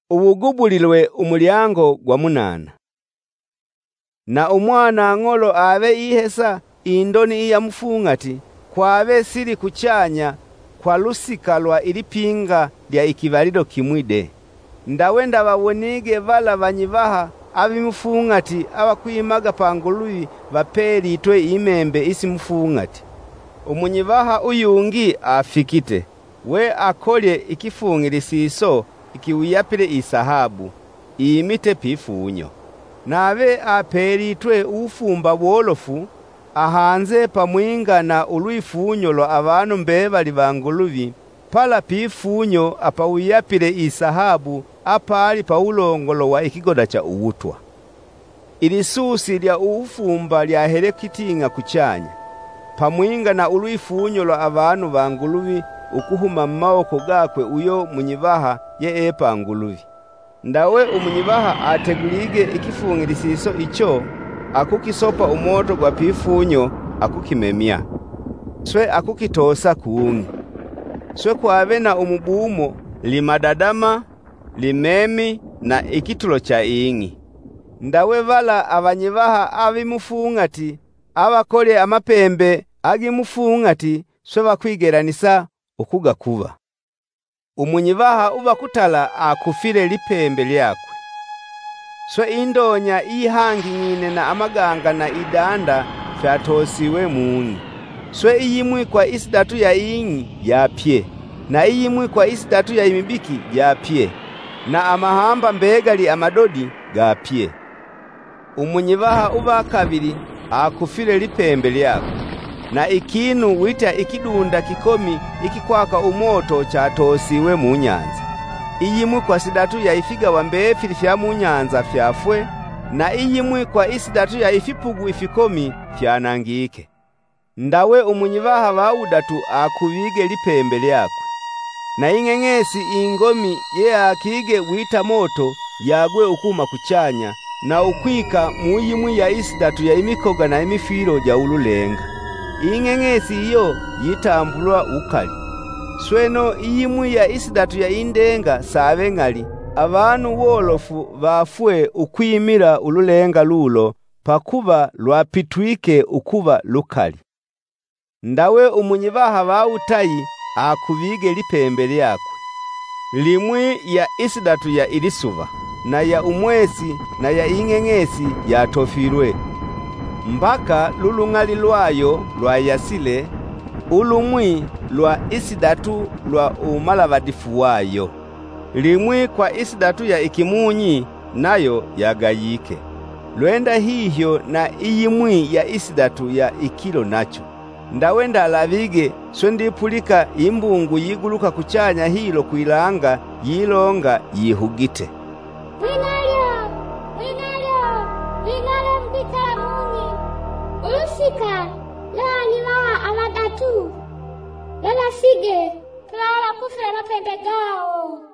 ubugubulilwe umulyango gwa munana. Na umwana ng'olo abe ihesa indoni iya mufungati kwabe siri kuchanya kwa lusika lwa ilipinga lya ikivalilo kimwide. Ndawenda babonige vala banyivaha abimufungati abakwimaga panguluvi baperitwe imembe isi mufungati. Umunyivaha uyungi afikite we akolye ikifungilisiso ikiwiyapile isahabu imite pifunyo. Nabe aperitwe ufumba bwolofu ahanze pamwinga na ulwifunyo lo abantu mbebali banguluvi pala pifunyo apa wiyapile isahabu apali paulongolo wa ikigoda cha uwutwa. Ilisusi lya ufumba lyahele kitinga kuchanya pamwinga na ulwifunyo lo abantu banguluvi ukuhuma mmawoko gakwe uyo munyivaha ye epa nguluvi. Ndawe umunyivaha ategulige ikifungilisiso icho akukisopa umoto gwa pifunyo akukimemya. Swe akukitosa kuungi. Swe kwabe na umubumo limadadama, limemi na ikitulo cha ingi. Ndawe vala abanyivaha abimufungati abakole amapembe agimufungati swe bakwigeranisa ukugakuba. Umunyivaha uba kutala akufile lipembe lyakwe. Swe indonya ihangi ngine na amaganga na idanda fyatosiwe muungi. Swe iyimwi kwa isidatu ya ingi yapye, na iyimwi kwa isidatu ya imibiki yapye, na amahamba mbegali amadodi gapye. Umunyivaha uba kabiri akufile lipembe lyakwe. Na ikinu wita ikidunda kikomi ikikwaka umoto chatosiwe mu nyanza. Iyimwi kwa sidatu ya ifiga wambefili fya mu nyanza fyafwe, na iyimwi kwa isidatu ya ifipugu ifikomi fyanangike. Ndawe umunyivaha bawudatu akubige lipembe lyakwe. Na ing'eng'esi ingomi ye akige wita moto yagwe ukuma kuchanya, na ukwika muyimwi ya isidatu ya imikoga na imifiro ja ululenga. Ing'eng'esi iyo yitambulwa ukali. Sweno iyimwi ya isidatu ya indenga sabe ngali abantu wolofu bafwe ukwimira ululenga lulo pakuba lwapitwike ukuba lukali. Ndawe umunyivaha bawutayi akubige lipembe lyakwe. Limwi ya isidatu ya ilisuva na ya umwesi na ya ing'eng'esi yatofirwe. Mbaka lulungali lwayo lwa yasile ulumwi lwa isidatu lwa umalavadifu wayo. Limwi kwa isidatu ya ikimunyi nayo yagayike. Lwenda hihyo na iyimwi ya isidatu ya ikilo nacho. Ndawenda alavige swendipulika imbungu yiguluka kuchanya hilo kuilanga yilonga yihugite. Winalyo mbika muni. Ulusika lani maa aladatu. Lala sige, tulala kufela pembe gao.